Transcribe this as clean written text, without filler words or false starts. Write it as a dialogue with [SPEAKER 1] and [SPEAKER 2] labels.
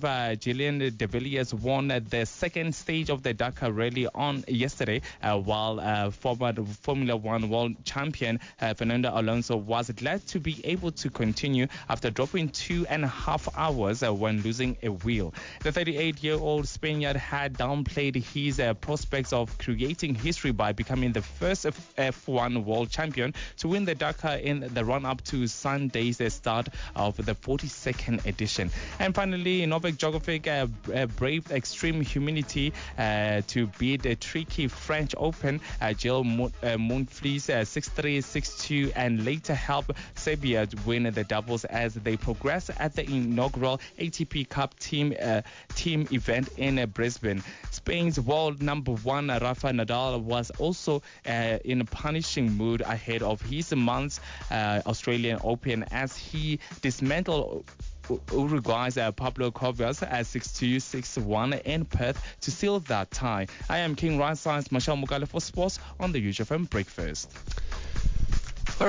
[SPEAKER 1] Gillian de Villiers won the second stage of the Dakar Rally on yesterday, while former Formula One world champion Fernando Alonso was glad to be able to continue after dropping 2.5 hours when losing a wheel. The 38-year-old Spaniard had downplayed his prospects of creating history by becoming the first F1 world champion to win the Dakar in the run-up to Sunday's start of the 42nd edition. And finally, Novak Djokovic braved extreme humidity to beat the tricky French Open. Gilles Monfils 6-3, 6-2, and later helped Serbia win the doubles as they progress at the inaugural ATP Cup team event in Brisbane. Spain's world number one Rafa Nadal was also in a punishing mood ahead of his month's Australian Open as he dismantled Uruguay's Pablo Cobas at 6-2, 6-1 in Perth to seal that tie. I am King Ryan Science Marshall Mugale for Sports on the UFM Breakfast.